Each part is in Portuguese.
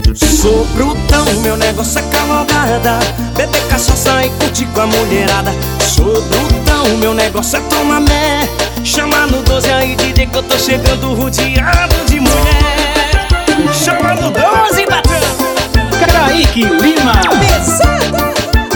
Sou brutão, meu negócio é cavalgada, beber cachaça e curtir com a mulherada. Sou brutão, meu negócio é tomar mé, chama no 12 aí DJ que eu tô chegando rodeado de mulher. Chama no 12, patrão. Kaique Lima. Pesada.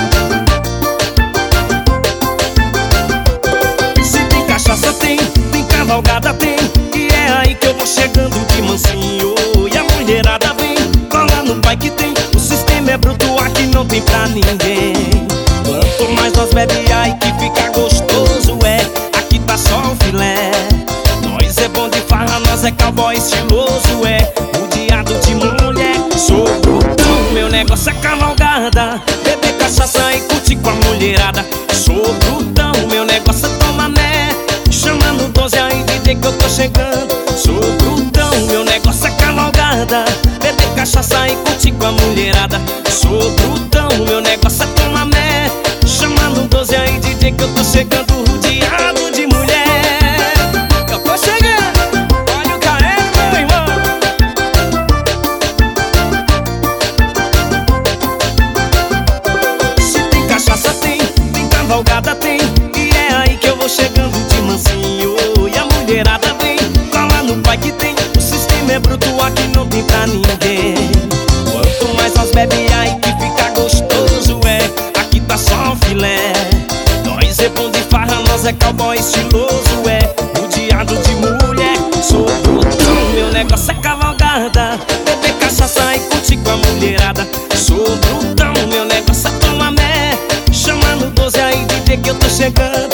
Se tem cachaça tem cavalgada tem, e é aí que eu vou chegando de mansinho. E a mulherada vem, cola no pai que tem, o sistema é bruto, aqui não tem pra ninguém. Quanto mais nós bebe aí que fica gostoso, aqui tá só o filé. Nós é bom de farra, nós é cowboy estiloso, rodeado de mulher. Sou brutão, meu negócio é cavalgada, beber cachaça e curtir com a mulherada. Sou brutão, meu negócio é tomar mé, chama no 12 aí DJ que eu tô chegando. Sou brutão, meu negócio é cavalgada, beber cachaça e curtir com a mulherada. Sou brutão, meu negócio é tomar mé, chama no 12 aí DJ que eu tô chegando rodeado de mulher. Eu tô chegando, olha o KM, meu irmão. Se tem cachaça tem cavalgada tem, e é aí que eu vou chegando de mansinho. E a mulherada vem, cola no pai que tem, o sistema é bruto, aqui não tem pra ninguém. Quanto mais nós bebe aí que fica gostoso, aqui tá só o filé. Nós é bom de farra, nós é cowboy estiloso, rodeado de mulher. Sou brutão, meu negócio é cavalgada, beber cachaça e curtir com a mulherada. Sou brutão, meu negócio é tomar mé, chama no 12 aí DJ que eu tô chegando.